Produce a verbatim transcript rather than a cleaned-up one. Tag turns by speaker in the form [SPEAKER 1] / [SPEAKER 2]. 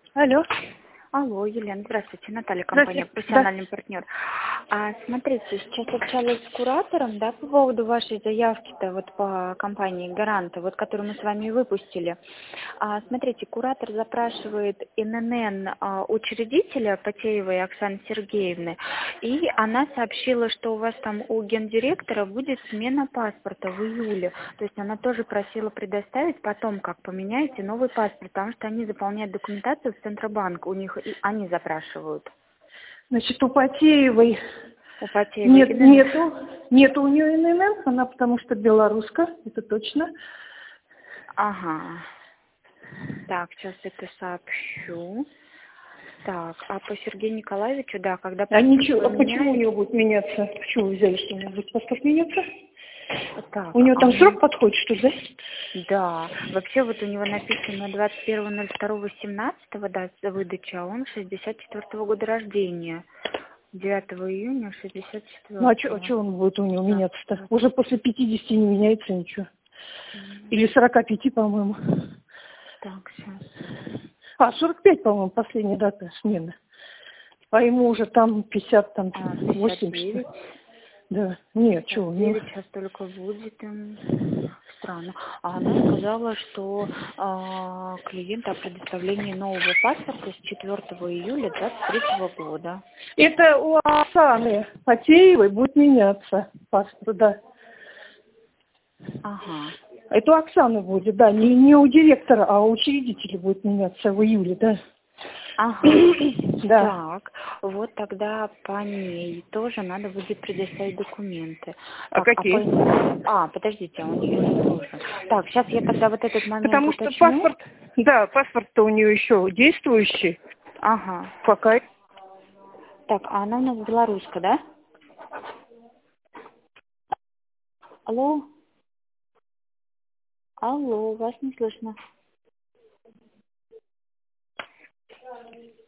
[SPEAKER 1] Алло.
[SPEAKER 2] Алло, Елена, здравствуйте, Наталья, компания
[SPEAKER 1] Здравствуйте.
[SPEAKER 2] «Профессиональный партнер». А, смотрите, сейчас общалась с куратором, да, по поводу вашей заявки-то вот по компании «Гаранта», вот которую мы с вами выпустили. А, смотрите, куратор запрашивает эн эн эн а, учредителя Потеевой Оксаны Сергеевны, и она сообщила, что у вас там у гендиректора будет смена паспорта в июле. То есть она тоже просила предоставить потом, как поменяете, новый паспорт, потому что они заполняют документацию в Центробанк, у них и они запрашивают.
[SPEAKER 1] Значит, у Потеевой
[SPEAKER 2] У Потеевой
[SPEAKER 1] нет,
[SPEAKER 2] эн эн эн.
[SPEAKER 1] нету, нету у нее эн эн эн, она потому что белоруска, это точно.
[SPEAKER 2] Ага. Так, сейчас это сообщу. Так, а по Сергею Николаевичу, да, когда
[SPEAKER 1] А
[SPEAKER 2] паспорт
[SPEAKER 1] ничего, а почему у
[SPEAKER 2] поменяют...
[SPEAKER 1] нее будет меняться? Почему вы взяли, что у нее будет паспорт меняться?
[SPEAKER 2] Так,
[SPEAKER 1] У нее там
[SPEAKER 2] а,
[SPEAKER 1] срок подходит, что ли, да?
[SPEAKER 2] да, вообще вот у него написано двадцать первого ноль второго семнадцатого дата выдачи, а он шестьдесят четвёртого года рождения. девятого июня шестьдесят четвёртого.
[SPEAKER 1] Ну а что а чё он будет у него меняться-то? Уже после пятидесяти не меняется ничего. Или сорока пяти, по-моему.
[SPEAKER 2] Так, сейчас.
[SPEAKER 1] А, сорок пять, по-моему, последняя дата смены. А ему уже там пятьдесят, там
[SPEAKER 2] А,
[SPEAKER 1] восемь,
[SPEAKER 2] пятьдесят
[SPEAKER 1] что ли.
[SPEAKER 2] девять.
[SPEAKER 1] Да. Нет, что у
[SPEAKER 2] пятьдесят
[SPEAKER 1] него?
[SPEAKER 2] девять сейчас только будет им. Странно. А она сказала, что а, клиент о предоставлении нового паспорта с четвёртого июля двадцать третьего года.
[SPEAKER 1] Это у Оксаны Потеевой будет меняться паспорт, да.
[SPEAKER 2] Ага.
[SPEAKER 1] Это у Оксаны будет, да, не, не у директора, а у учредителя будет меняться в июле, да.
[SPEAKER 2] Ага.
[SPEAKER 1] Да.
[SPEAKER 2] Так, вот тогда по ней тоже надо будет предоставить документы.
[SPEAKER 1] А
[SPEAKER 2] Так, а
[SPEAKER 1] какие?
[SPEAKER 2] по... А, подождите, а у нее же тоже. Так, сейчас я тогда вот этот момент
[SPEAKER 1] Потому что
[SPEAKER 2] уточню.
[SPEAKER 1] паспорт, да, паспорт-то у нее еще действующий.
[SPEAKER 2] Ага.
[SPEAKER 1] Пока.
[SPEAKER 2] Так, а она у нас белоруска, да? Алло? Алло, вас не слышно.